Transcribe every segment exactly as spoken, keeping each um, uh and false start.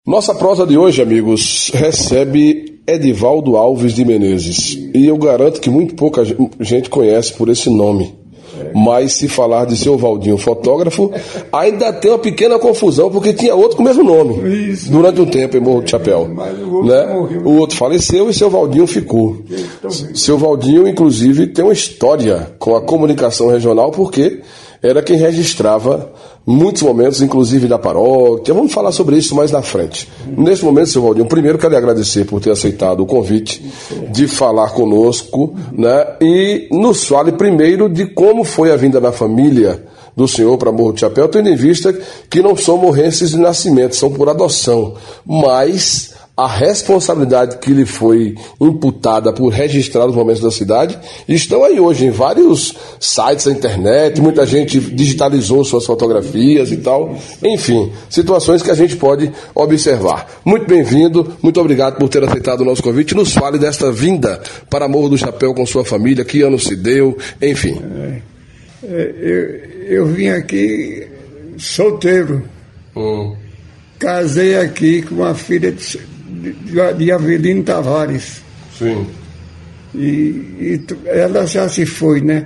Nossa prosa de hoje, amigos, recebe Edivaldo Alves de Menezes. E eu garanto que muito pouca gente conhece por esse nome. Mas se falar de seu Valdinho, fotógrafo, ainda tem uma pequena confusão, porque tinha outro com o mesmo nome. Isso. Durante um tempo em Morro do Chapéu. Mas o outro, né? Morreu. O outro faleceu e seu Valdinho ficou. Seu Valdinho, inclusive, tem uma história com a comunicação regional, porque era quem registrava muitos momentos, inclusive da paróquia. Vamos falar sobre isso mais na frente. Hum. Nesse momento, seu Valdinho, primeiro quero lhe agradecer por ter aceitado o convite de falar conosco, né? E nos fale primeiro de como foi a vinda da família do senhor para Morro do Chapéu, tendo em vista que não são morrenses de nascimento, são por adoção, mas a responsabilidade que lhe foi imputada por registrar os momentos da cidade estão aí hoje em vários sites da internet, muita gente digitalizou suas fotografias e tal, enfim, situações que a gente pode observar. Muito bem-vindo, muito obrigado por ter aceitado o nosso convite. Nos fale desta vinda para Morro do Chapéu com sua família, que ano se deu, enfim. É, é, eu, eu vim aqui solteiro, hum. Casei aqui com uma filha de de Avelino Tavares. Sim. E, e ela já se foi, né?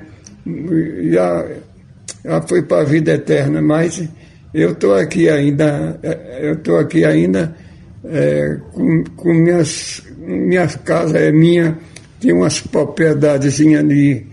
Já, já foi para a vida eterna, mas eu estou aqui ainda, eu estou aqui ainda é, com, com minhas, minhas casas, é minha, tem umas propriedadezinhas ali,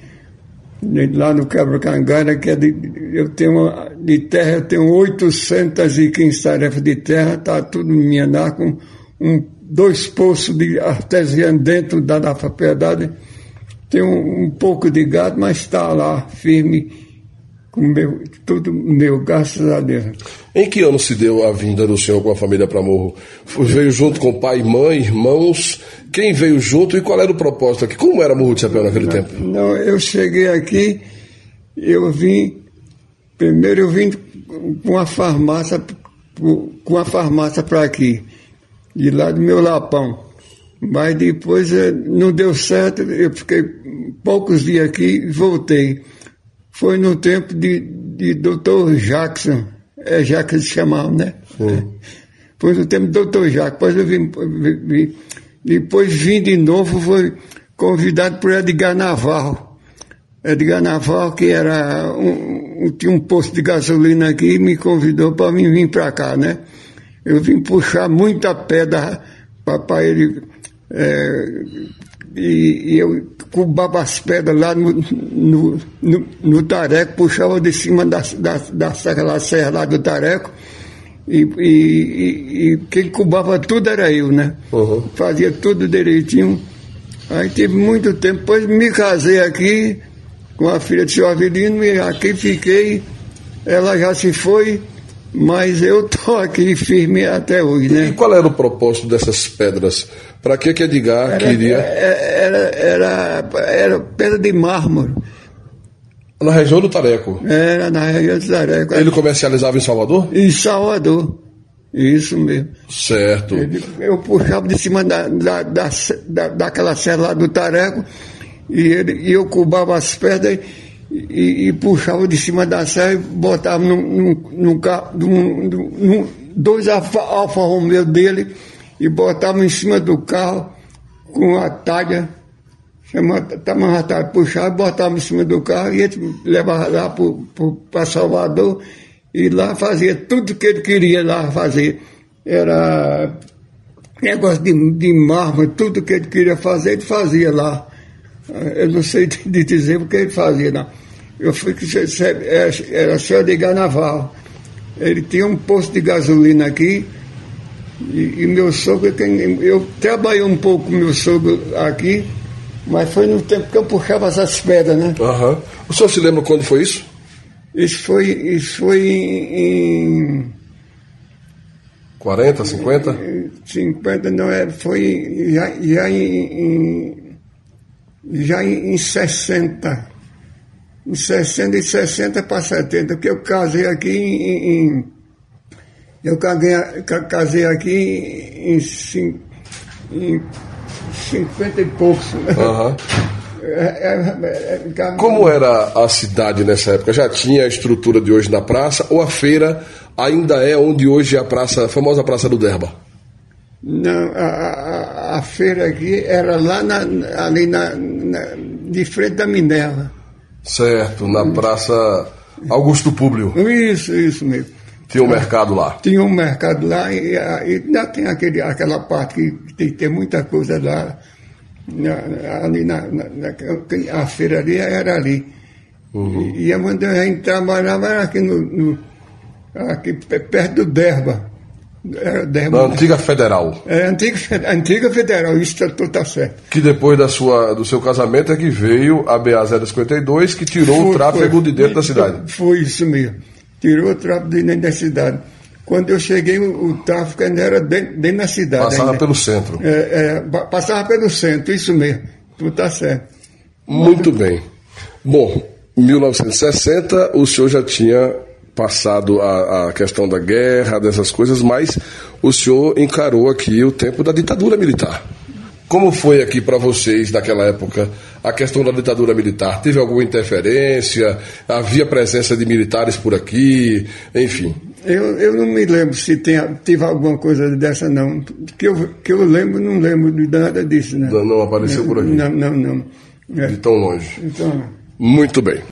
lá no Quebra-Cangalha, que é de, eu tenho uma, de terra, eu tenho oitocentas e quinze tarefas de terra, está tudo minha lá, com um, dois poços de artesiano dentro da, da propriedade, tem um, um pouco de gado, mas está lá, firme, com meu, tudo meu, graças a Deus. Em que ano se deu a vinda do senhor com a família para Morro? Veio junto com pai, mãe, irmãos? Quem veio junto e qual era o propósito aqui? Como era Morro de Chapéu naquele não, tempo? Não, eu cheguei aqui, eu vim, primeiro eu vim com a farmácia, com a farmácia para aqui, de lá do meu Lapão, mas depois não deu certo, eu fiquei poucos dias aqui e voltei. Foi no tempo de, de doutor Jackson, é Jackson se chamava, né? Sim. Foi no tempo do doutor Jackson, depois eu vim, vim, depois vim de novo, foi convidado por Edgar Navarro. Edgar Navarro, que era um, um, tinha um posto de gasolina aqui, me convidou para mim vir para cá, né? Eu vim puxar muita pedra para ele, é, e, e eu cubava as pedras lá no, no, no, no tareco, puxava de cima da, da, da serra, serra lá do tareco, e, e, e, e quem cubava tudo era eu, né? Uhum. Fazia tudo direitinho. Aí tive muito tempo, depois me casei aqui com a filha do senhor Avelino, e aqui fiquei, ela já se foi, mas eu estou aqui firme até hoje, né? E qual era o propósito dessas pedras? Para que que Edgar era, queria? Era, era, era pedra de mármore. Na região do Tareco? Era, na região do Tareco. Ele comercializava em Salvador? Em Salvador, isso mesmo. Certo. Ele, eu puxava de cima da, da, da, da, daquela serra lá do Tareco, e, ele, e eu cubava as pedras, E, e puxava de cima da serra e botava num, num, num, num, num, dois Alfa, Alfa Romeo dele e botava em cima do carro com a talha, chamava a talha, puxava e botava em cima do carro e ele levava lá para Salvador e lá fazia tudo que ele queria lá fazer. Era negócio de, de mármore, tudo que ele queria fazer, ele fazia lá. Eu não sei de dizer o que ele fazia, não. Eu fui que era só Edgar Navarro. Ele tinha um posto de gasolina aqui, e, e meu sogro, eu trabalhei um pouco com meu sogro aqui, mas foi no tempo que eu puxava essas pedras, né? Uhum. O senhor se lembra quando foi isso? Isso foi, isso foi em... quarenta, cinquenta? cinquenta não era, foi já, já em... em já em, em sessenta, em sessenta e sessenta para setenta, porque eu casei aqui em, em eu casei, casei aqui em, em cinquenta e poucos. Uhum. É, é, é, Como era a cidade nessa época? Já tinha a estrutura de hoje na praça, ou a feira ainda é onde hoje é a praça, a famosa Praça do Derba? Não, a, a, a feira aqui era lá na, ali na, na, de frente da Minerva. Certo, na Praça Augusto Públio. Isso, isso mesmo. Tinha um mercado lá. Tinha um mercado lá e, e ainda tem aquele, aquela parte que tem, tem muita coisa lá. Na, ali na, na, na, a feira ali era ali. Uhum. E, e onde a gente trabalhava era aqui, no, no, aqui perto do Derba. Era Derba, na antiga Federal. É, antiga, antiga Federal, isso está certo. Que depois da sua, do seu casamento é que veio a B A zero cinquenta e dois, que tirou foi, o tráfego foi, de dentro da cidade. Foi isso mesmo. Tirou o tráfego de dentro da cidade. Quando eu cheguei, o, o tráfego ainda era dentro, dentro da cidade. Passava ainda. pelo centro. É, é, passava pelo centro, isso mesmo. Tu está certo. Muito bem. Bom, em mil novecentos e sessenta, o senhor já tinha passado a, a questão da guerra, dessas coisas, mas o senhor encarou aqui o tempo da ditadura militar. Como foi aqui para vocês, naquela época, a questão da ditadura militar? Teve alguma interferência? Havia presença de militares por aqui? Enfim. Eu, eu não me lembro se tem, teve alguma coisa dessa, não. Que eu, que eu lembro, não lembro de nada disso, né? Não, não apareceu por aqui? Não, não, não. É. De tão longe. Então... Muito bem.